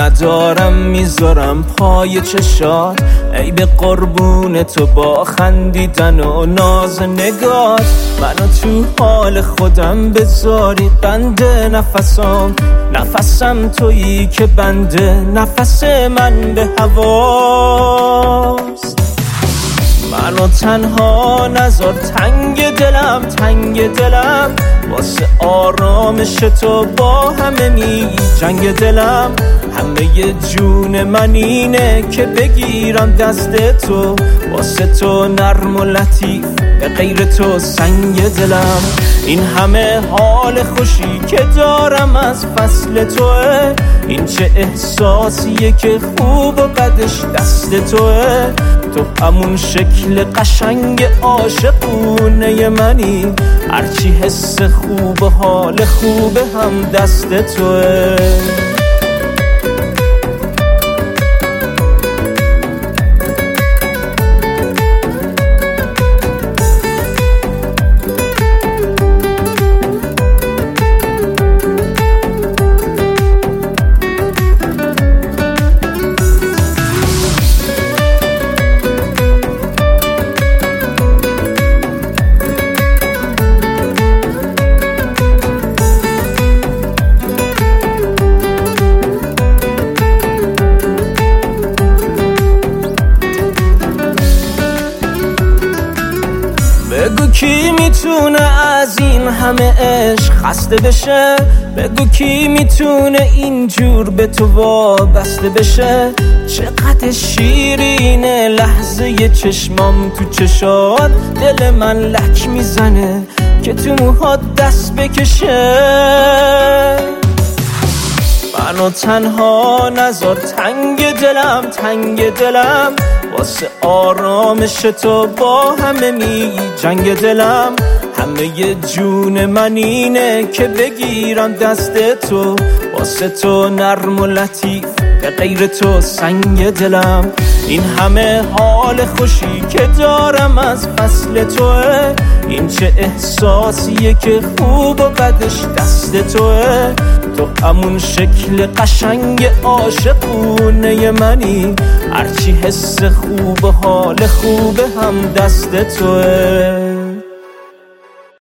ندارم میذارم پای چشات، ای به قربون تو با خندیدن و ناز نگات. منو تو حال خودم بذاری بند نفسم تویی که بنده نفس من به هواست. منو تنها نذار تنگ دلم واسه آرامش تو با همه می جنگ دلم. همه جون من اینه که بگیرم دست تو، واسه تو نرم و لطیف به غیر تو سنگ دلم. این همه حال خوشی که دارم از فصل توه، این چه احساسیه که خوب و بدش دست توه. تو همون شکل قشنگ عاشقونه منی، هرچی حس خوب و حال خوب هم دست توه. بگو کی میتونه از این همه عشق خسته بشه، بگو کی میتونه اینجور به تو وابسته بشه. چقدر شیرینه لحظه چشمام تو چشات، دل من لک میزنه که تو موهات دست بکشه. منو تنها نذار تنگ دلم واسه آرامش تو با همه می جنگ دلم. همه جون من اینه که بگیرم دست تو، واسه تو نرم و لطیف به غیر تو سنگ دلم. این همه حال خوشی که دارم از فصل توه، این چه احساسیه که خوب و بدش دست توه. تو همون شکل قشنگ عاشقونه منی، هرچی حس خوب و حال خوب هم دست توه.